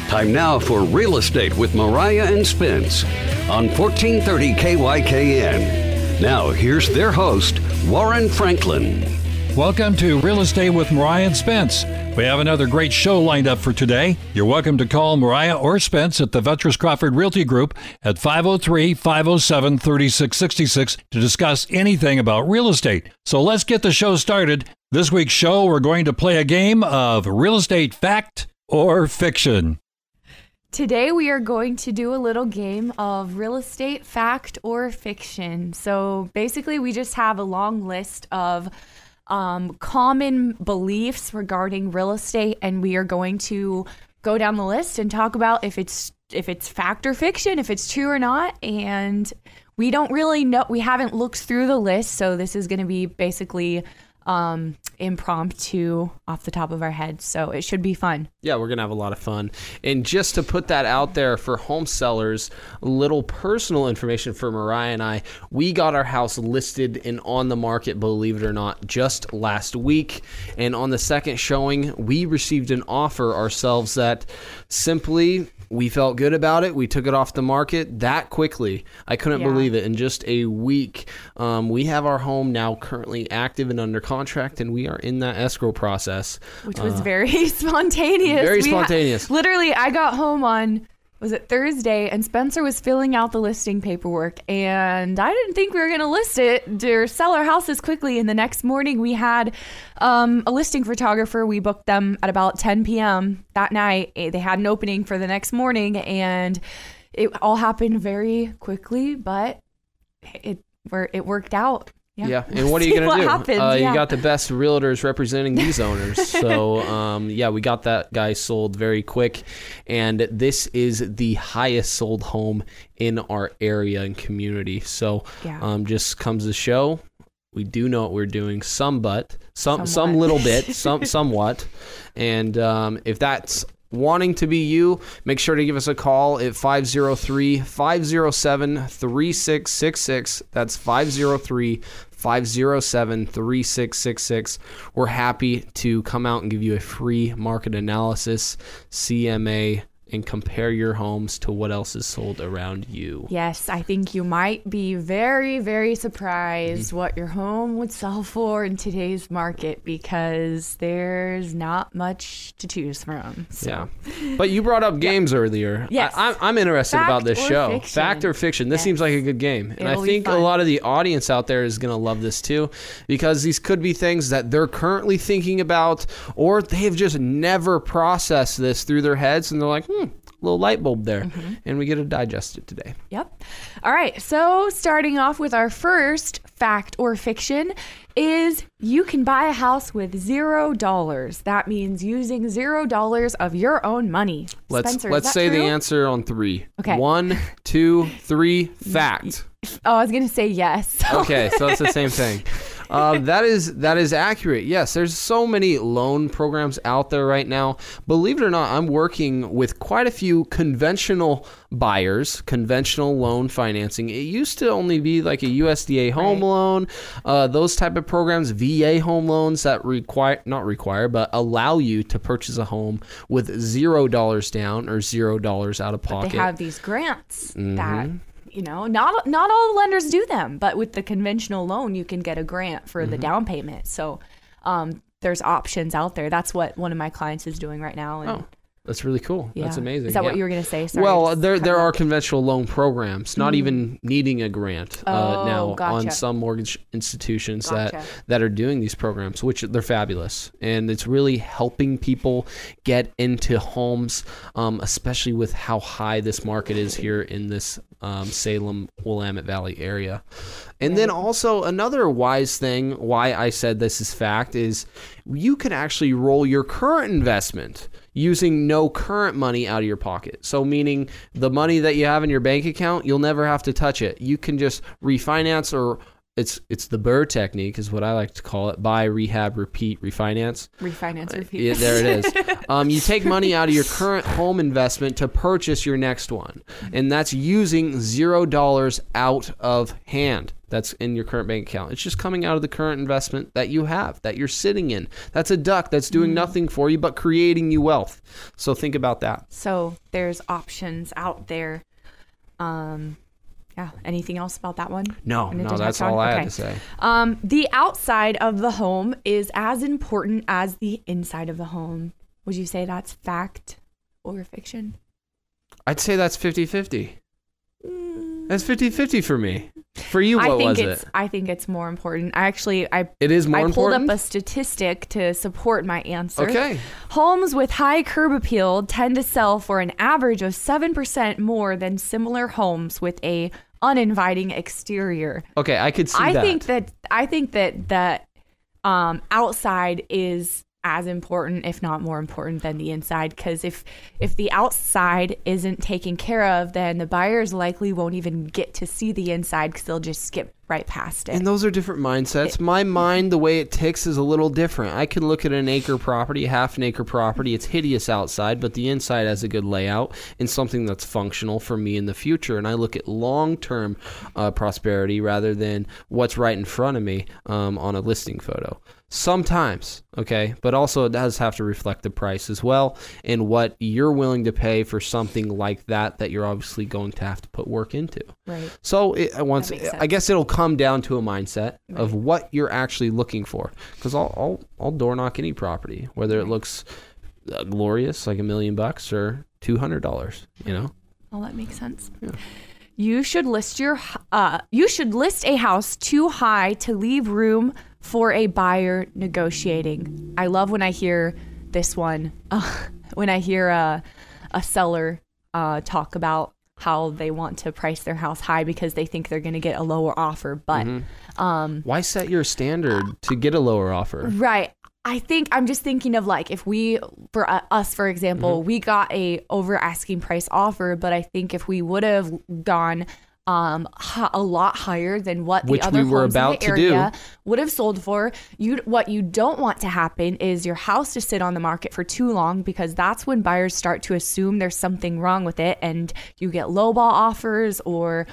Time now for Real Estate with Mariah and Spence on 1430 KYKN. Now, here's their host, Warren Franklin. Welcome to Real Estate with Mariah and Spence. We have another great show lined up for today. You're welcome to call Mariah or Spence at the Vetras Crawford Realty Group at 503-507-3666 to discuss anything about real estate. So let's get the show started. This week's show, we're going to play a game of real estate fact or fiction. Today we are going to do a little game of real estate fact or fiction. So basically we just have a long list of common beliefs regarding real estate, and we are going to go down the list and talk about if it's fact or fiction, if it's true or not. And we don't really know, we haven't looked through the list, so this is going to be basically impromptu off the top of our heads, so it should be fun. Yeah, we're gonna have a lot of fun. And just to put that out there for home sellers, a little personal information for Mariah and I, we got our house listed and on the market, believe it or not, just last week. And on the second showing, we received an offer ourselves that simply, we felt good about it. We took it off the market that quickly. I couldn't believe it. In just a week, we have our home now currently active and under contract, and we are in that escrow process. Which was very spontaneous. Very spontaneous. Literally, I got home on, was it Thursday, and Spencer was filling out the listing paperwork, and I didn't think we were going to list it or sell our house this quickly. And the next morning we had a listing photographer. We booked them at about 10 p.m. that night. They had an opening for the next morning, and it all happened very quickly, but it worked out. Yeah, and what are you going to do? Happens, You got the best realtors representing these owners. So, we got that guy sold very quick. And this is the highest sold home in our area and community. So, just comes to show, we do know what we're doing, some little bit, somewhat. And if that's wanting to be you, make sure to give us a call at 503-507-3666. That's 503-507-3666. We're happy to come out and give you a free market analysis, CMA, and compare your homes to what else is sold around you. Yes, I think you might be very, very surprised what your home would sell for in today's market, because there's not much to choose from. So. Yeah, but you brought up games earlier. Yes. I'm interested about this show. Fiction. Fact or fiction? This seems like a good game. And I think a lot of the audience out there is going to love this too, because these could be things that they're currently thinking about, or they've just never processed this through their heads, and they're like, little light bulb there, and we get to digest it today. Yep. All right. So starting off with our first fact or fiction is you can buy a house with $0. That means using $0 of your own money. Spencer, let's say true? the answer on three. Okay. 1, 2, 3. Fact. Oh, I was gonna say yes. Okay, so it's the same thing. That is accurate. Yes, there's so many loan programs out there right now. Believe it or not, I'm working with quite a few conventional buyers, conventional loan financing. It used to only be like a USDA home loan, those type of programs, VA home loans that allow you to purchase a home with $0 down or $0 out of pocket. But they have these grants that, not all the lenders do them, but with the conventional loan, you can get a grant for the down payment. So there's options out there. That's what one of my clients is doing right now. And that's really cool. Yeah. That's amazing. Is that what you were going to say? Sorry, well, there are conventional loan programs, not even needing a grant now on some mortgage institutions that are doing these programs, which they're fabulous. And it's really helping people get into homes, especially with how high this market is here in this Salem, Willamette Valley area. And then also another wise thing why I said this is fact is you can actually roll your current investment using no current money out of your pocket. So meaning the money that you have in your bank account, you'll never have to touch it. You can just refinance, or it's the BRRRR technique is what I like to call it: buy, rehab, repeat, refinance. Refinance, repeat. Yeah, there it is. You take money out of your current home investment to purchase your next one. And that's using $0 out of hand. that's in your current bank account. It's just coming out of the current investment that you have, that you're sitting in. That's a duck that's doing nothing for you but creating you wealth. So think about that. So there's options out there. Yeah. Anything else about that one? No, that's all I had to say. The outside of the home is as important as the inside of the home. Would you say that's fact or fiction? I'd say that's 50-50. That's 50-50 for me. For you, what was it? I think it's more important. It is more important? I pulled up a statistic to support my answer. Okay. Homes with high curb appeal tend to sell for an average of 7% more than similar homes with a uninviting exterior. Okay, I could see that. I think that outside is as important, if not more important, than the inside. Because if the outside isn't taken care of, then the buyers likely won't even get to see the inside because they'll just skip right past it. And those are different mindsets. My mind, the way it ticks, is a little different. I can look at an acre property, half an acre property. It's hideous outside, but the inside has a good layout and something that's functional for me in the future. And I look at long-term prosperity rather than what's right in front of me on a listing photo. Sometimes, okay, but also it does have to reflect the price as well and what you're willing to pay for something like that you're obviously going to have to put work into. Right. So I guess it'll come down to a mindset of what you're actually looking for. Because I'll door knock any property, whether it looks glorious like $1 million or $200. You know. Well, that makes sense. Yeah. You should list a house too high to leave room for a buyer negotiating. I love when I hear this one. When I hear a seller talk about how they want to price their house high because they think they're going to get a lower offer. But why set your standard to get a lower offer? Right. I'm just thinking of like if for us, for example, we got a over asking price offer, but I think if we would have gone a lot higher than what the other homes in the area would have sold for. What you don't want to happen is your house to sit on the market for too long, because that's when buyers start to assume there's something wrong with it and you get lowball offers, or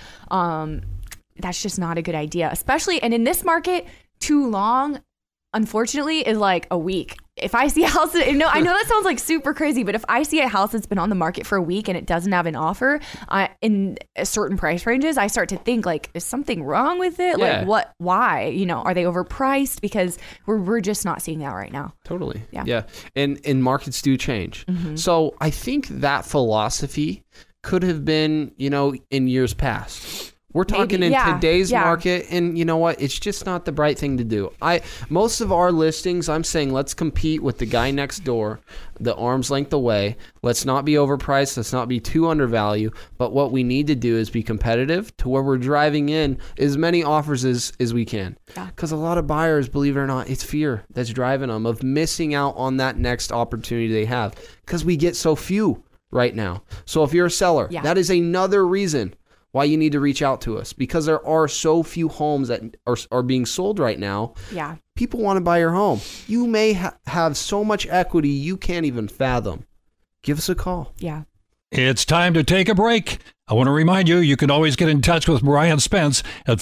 that's just not a good idea. Especially, and in this market, too long, unfortunately, is like a week. If I see a house, I know that sounds like super crazy, but if I see a house that's been on the market for a week and it doesn't have an offer in certain price ranges, I start to think like, is something wrong with it? Yeah. Like why? Are they overpriced? Because we're just not seeing that right now. Totally. Yeah. And markets do change. So I think that philosophy could have been, in years past. We're talking today's market, and you know what? It's just not the right thing to do. Most of our listings, I'm saying let's compete with the guy next door, the arm's length away. Let's not be overpriced. Let's not be too undervalued. But what we need to do is be competitive to where we're driving in as many offers as we can. Because a lot of buyers, believe it or not, it's fear that's driving them of missing out on that next opportunity they have, because we get so few right now. So if you're a seller, that is another reason why you need to reach out to us, because there are so few homes that are being sold right now. Yeah. People want to buy your home. You may have so much equity you can't even fathom. Give us a call. Yeah. It's time to take a break. I want to remind you can always get in touch with Mariah and Spence at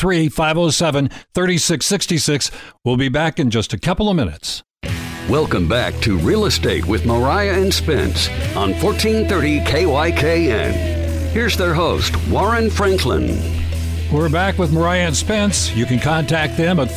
503-507-3666. We'll be back in just a couple of minutes. Welcome back to Real Estate with Mariah and Spence on 1430 KYKN. Here's their host, Warren Franklin. We're back with Mariah and Spence. You can contact them at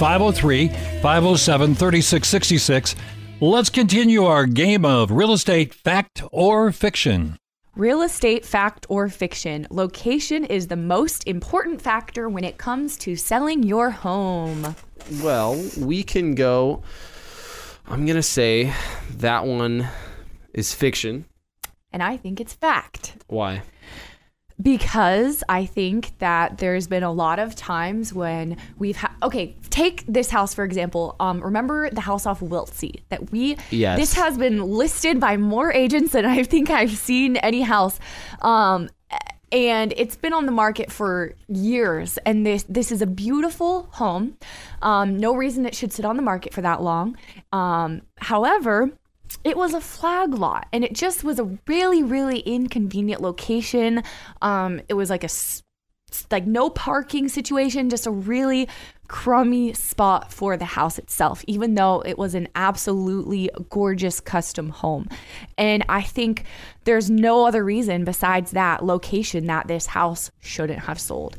503-507-3666. Let's continue our game of real estate fact or fiction. Real estate fact or fiction. Location is the most important factor when it comes to selling your home. Well, we can go, I'm going to say that one is fiction. And I think it's fact. Why? Because I think that there's been a lot of times when we've take this house, for example. Remember the house off Wiltsey that Yes. This has been listed by more agents than I think I've seen any house. And it's been on the market for years. And this is a beautiful home. No reason it should sit on the market for that long. However, it was a flag lot, and it just was a really, really inconvenient location. It was like a like no parking situation, just a really crummy spot for the house itself, even though it was an absolutely gorgeous custom home. And I think there's no other reason besides that location that this house shouldn't have sold.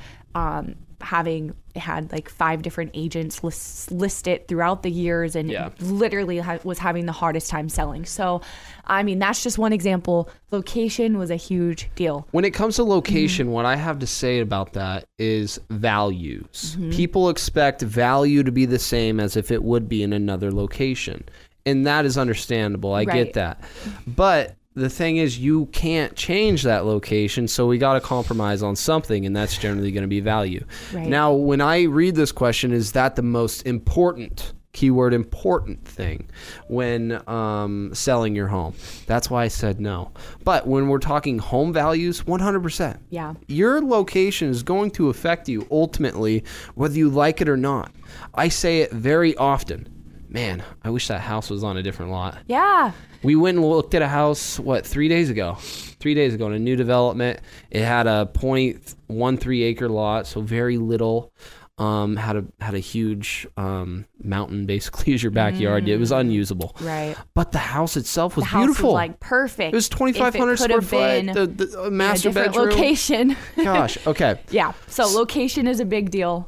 Having had like 5 different agents list it throughout the years, and literally was having the hardest time selling. So, I mean, that's just one example. Location was a huge deal. When it comes to location, what I have to say about that is values. People expect value to be the same as if it would be in another location. And that is understandable. I get that. But the thing is, you can't change that location, so we got to compromise on something, and that's generally going to be value. Right. Now, when I read this question, is that the most important, keyword important thing when selling your home? That's why I said no. But when we're talking home values, 100%. Yeah. Your location is going to affect you ultimately, whether you like it or not. I say it very often. Man, I wish that house was on a different lot. Yeah. We went and looked at a house, 3 days ago? 3 days ago in a new development. It had a 0.13 acre lot, so very little. Had a huge mountain basically as your backyard. It was unusable. Right. But the house itself was beautiful. The house was like perfect. It was 2,500 square foot. The master bedroom. Location. Gosh. Okay. Yeah. So location is a big deal.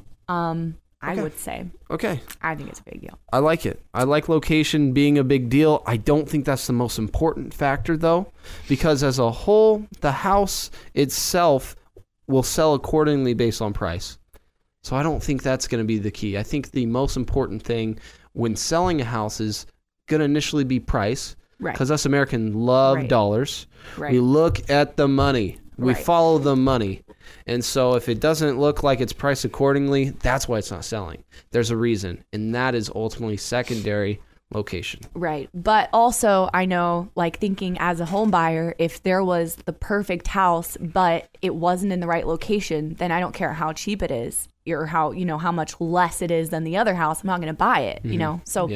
I would say. Okay. I think it's a big deal. I like it. I like location being a big deal. I don't think that's the most important factor, though, because as a whole, the house itself will sell accordingly based on price. So I don't think that's going to be the key. I think the most important thing when selling a house is going to initially be price, because us Americans love dollars. Right. We look at the money. We follow the money. And so if it doesn't look like it's priced accordingly, that's why it's not selling. There's a reason, and that is ultimately secondary location. Right. But also, I know, like thinking as a home buyer, if there was the perfect house, but it wasn't in the right location, then I don't care how cheap it is or how much less it is than the other house. I'm not going to buy it, So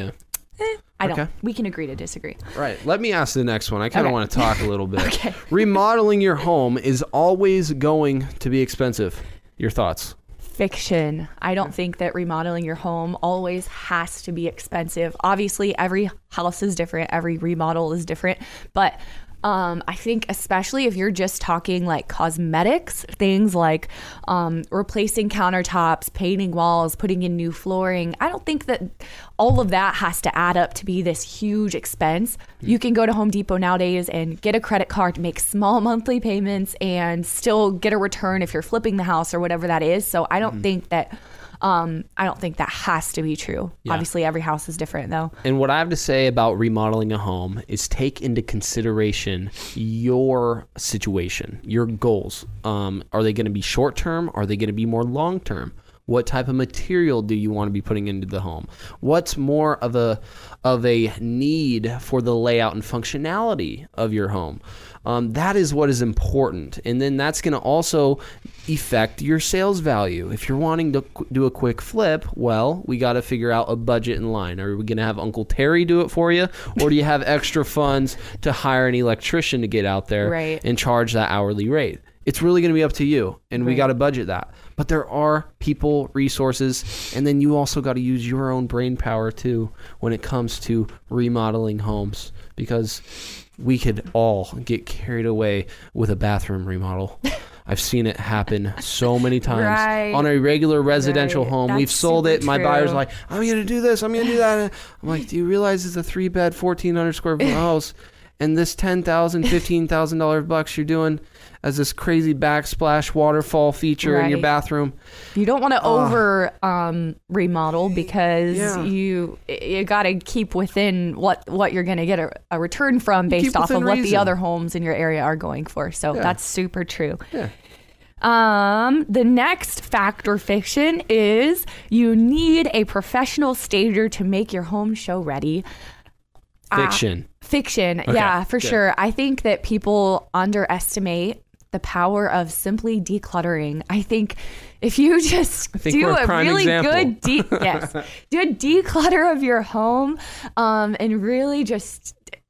I don't. We can agree to disagree. Right. Let me ask the next one. I kind of want to talk a little bit. Remodeling your home is always going to be expensive. Your thoughts? Fiction. I don't think that remodeling your home always has to be expensive. Obviously, every house is different. Every remodel is different. But I think especially if you're just talking like cosmetics, things like replacing countertops, painting walls, putting in new flooring, I don't think that all of that has to add up to be this huge expense. You can go to Home Depot nowadays and get a credit card, make small monthly payments, and still get a return if you're flipping the house or whatever that is. So I don't think that has to be true. Yeah. Obviously, every house is different, though. And what I have to say about remodeling a home is take into consideration your situation, your goals. Are they going to be short-term? Are they going to be more long-term? What type of material do you want to be putting into the home? What's more of a need for the layout and functionality of your home? That is what is important. And then that's going to also affect your sales value. If you're wanting to do a quick flip, well, we got to figure out a budget in line. Are we going to have Uncle Terry do it for you? Or do you have extra funds to hire an electrician to get out there and charge that hourly rate? It's really going to be up to you, and we got to budget that. But there are people, resources, and then you also got to use your own brain power too when it comes to remodeling homes, because we could all get carried away with a bathroom remodel. I've seen it happen so many times on a regular residential home. That's We've sold it. My buyer's like, I'm going to do this. I'm going to do that. I'm like, do you realize it's a 3-bed, 1,400 square foot house? And this $10,000, $15,000 bucks you're doing as this crazy backsplash waterfall feature in your bathroom. You don't want to over remodel, because you got to keep within what you're going to get a return from based off of what the other homes in your area are going for. So that's super true. Yeah. The next fact or fiction is you need a professional stager to make your home show ready. Fiction. Okay, yeah, for sure. I think that people underestimate the power of simply decluttering. I think if you just do a really good do a declutter of your home, and really just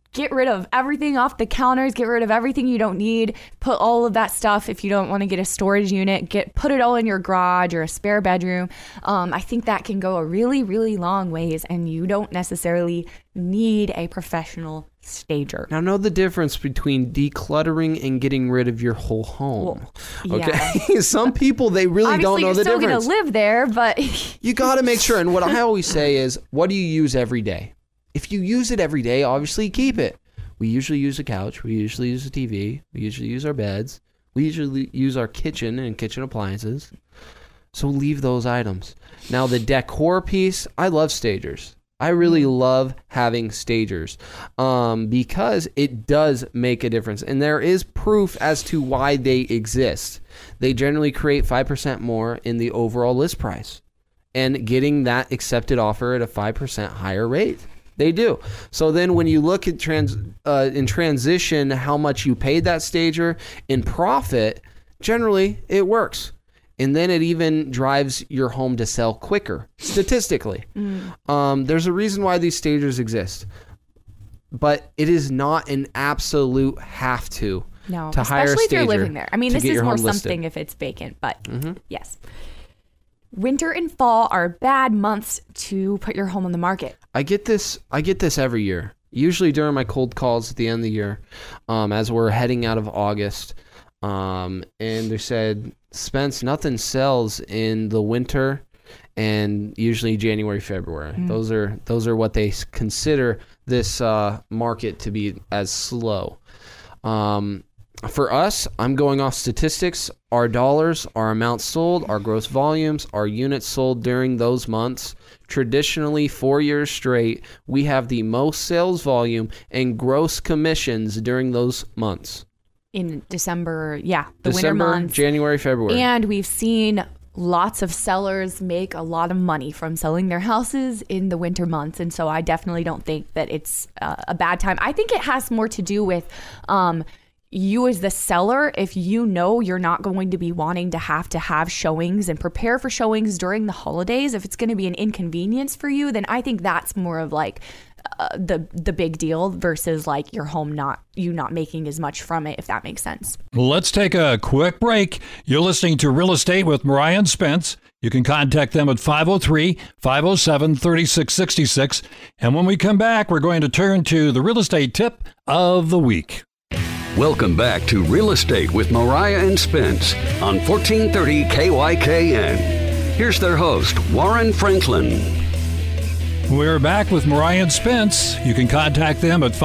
get rid of everything off the counters, get rid of everything you don't need, put all of that stuff, if you don't want to get a storage unit, put it all in your garage or a spare bedroom. I think that can go a really, really long ways, and you don't necessarily need a professional stager. Now, know the difference between decluttering and getting rid of your whole home. Well, okay? Yeah. Some people, they really don't know the difference. Obviously, you're still going to live there, but... You got to make sure. And what I always say is, what do you use every day? If you use it every day, obviously keep it. We usually use a couch. We usually use a TV. We usually use our beds. We usually use our kitchen and kitchen appliances. So leave those items. Now, the decor piece, I love stagers. I really love having stagers because it does make a difference. And there is proof as to why they exist. They generally create 5% more in the overall list price and getting that accepted offer at a 5% higher rate. They do. So then when you look at in transition, how much you paid that stager in profit, generally it works. And then it even drives your home to sell quicker, statistically. There's a reason why these stagers exist. But it is not an absolute have to hire a stager. Especially if you're living there. I mean, this is more something if it's vacant, but yes. Winter and fall are bad months to put your home on the market. I get this every year. Usually during my cold calls at the end of the year, as we're heading out of August. And they said, Spence, nothing sells in the winter and usually January, February. Those are what they consider this market to be as slow. For us, I'm going off statistics, our dollars, our amounts sold, our gross volumes, our units sold during those months. Traditionally, 4 years straight, we have the most sales volume and gross commissions during those months. In December, the winter months. January, February. And we've seen lots of sellers make a lot of money from selling their houses in the winter months. And so I definitely don't think that it's a bad time. I think it has more to do with you as the seller. If you know you're not going to be wanting to have showings and prepare for showings during the holidays, if it's going to be an inconvenience for you, then I think that's more of like the big deal versus like your home not making as much from it, if that makes sense. Let's take a quick break. You're listening to Real Estate with Mariah and Spence. You can contact them at 503-507-3666. And when we come back, we're going to turn to the real estate tip of the week. Welcome back to Real Estate with Mariah and Spence on 1430 KYKN. Here's their host, Warren Franklin. We're back with Mariah and Spence. You can contact them at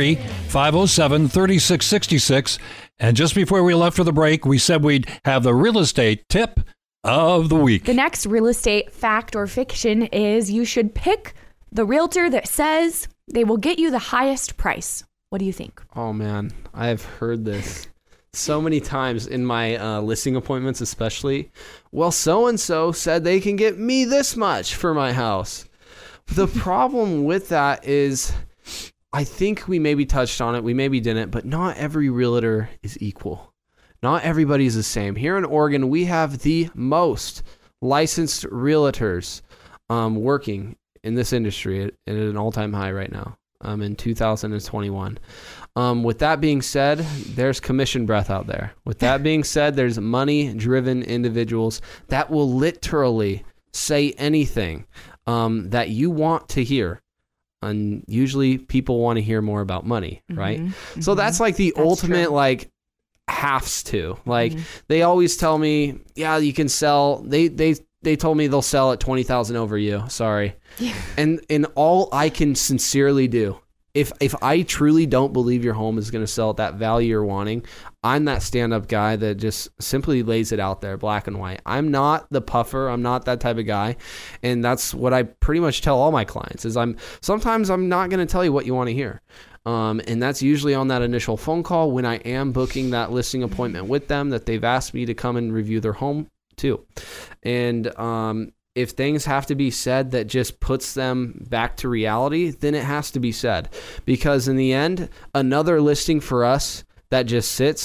503-507-3666. And just before we left for the break, we said we'd have the real estate tip of the week. The next real estate fact or fiction is you should pick the realtor that says they will get you the highest price. What do you think? Oh, man. I have heard this so many times in my listing appointments, especially. Well, so-and-so said they can get me this much for my house. The problem with that is, I think we maybe touched on it, we maybe didn't, but not every realtor is equal. Not everybody is the same. Here in Oregon, we have the most licensed realtors working in this industry at an all-time high right now. In 2021. With that being said, there's commission breath out there. With that being said, there's money-driven individuals that will literally say anything that you want to hear. And usually people want to hear more about money, right? Mm-hmm. So that's like the ultimate, true. Like, has to. Like, they always tell me, yeah, you can sell. They told me they'll sell at $20,000 over you. Sorry. Yeah. And all I can sincerely do, if I truly don't believe your home is going to sell at that value you're wanting, I'm that stand-up guy that just simply lays it out there, black and white. I'm not the puffer. I'm not that type of guy. And that's what I pretty much tell all my clients is sometimes I'm not going to tell you what you want to hear. And that's usually on that initial phone call when I am booking that listing appointment with them that they've asked me to come and review their home too. And if things have to be said that just puts them back to reality, then it has to be said. Because in the end, another listing for us that just sits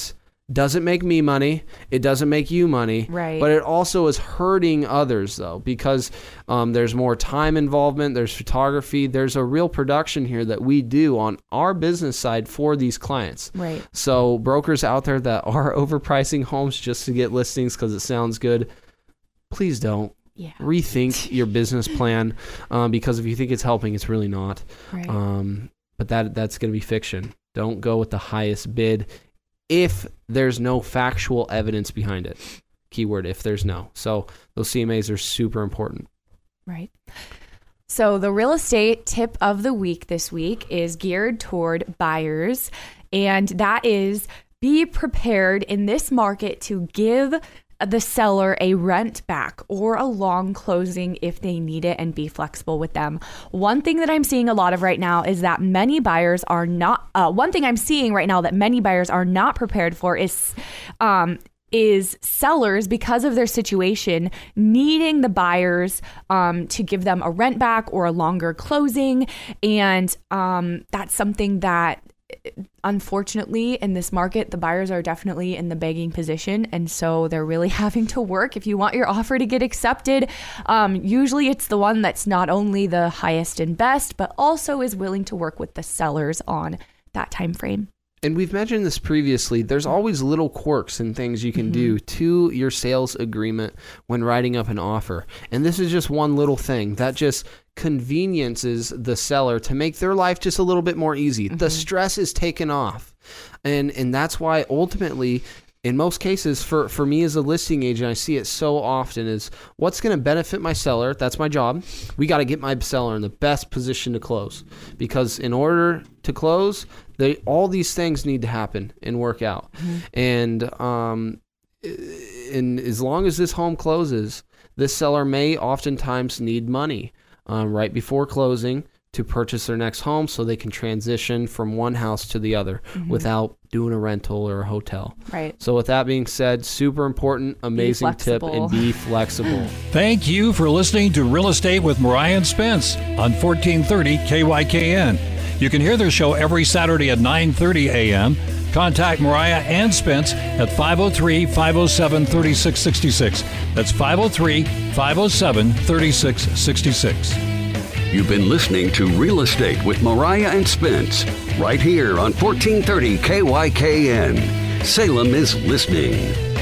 Doesn't make me money. It doesn't make you money. Right. But it also is hurting others, though, because there's more time involvement. There's photography. There's a real production here that we do on our business side for these clients. Right. So brokers out there that are overpricing homes just to get listings because it sounds good, please don't. Yeah. Rethink your business plan because if you think it's helping, it's really not. Right. But that's going to be fiction. Don't go with the highest bid if there's no factual evidence behind it. Keyword, if there's no. So those CMAs are super important. Right. So the real estate tip of the week this week is geared toward buyers, and that is be prepared in this market to give the seller a rent back or a long closing if they need it, and be flexible with them. One thing that I'm seeing a lot of right now is that many buyers are not, prepared for is sellers, because of their situation, needing the buyers to give them a rent back or a longer closing. And that's something that, unfortunately, in this market, the buyers are definitely in the begging position. And so they're really having to work. If you want your offer to get accepted, usually it's the one that's not only the highest and best, but also is willing to work with the sellers on that time frame. And we've mentioned this previously, there's always little quirks and things you can do to your sales agreement when writing up an offer. And this is just one little thing that just conveniences the seller to make their life just a little bit more easy. The stress is taken off. And that's why ultimately, in most cases, for me as a listing agent, I see it so often is what's going to benefit my seller. That's my job. We got to get my seller in the best position to close, because in order to close, all these things need to happen and work out. And as long as this home closes, this seller may oftentimes need money right before closing to purchase their next home so they can transition from one house to the other without doing a rental or a hotel. Right. So with that being said, super important, amazing tip, and be flexible. Thank you for listening to Real Estate with Mariah and Spence on 1430 KYKN. You can hear their show every Saturday at 9:30 a.m. Contact Mariah and Spence at 503-507-3666. That's 503-507-3666. You've been listening to Real Estate with Mariah and Spence, right here on 1430 KYKN. Salem is listening.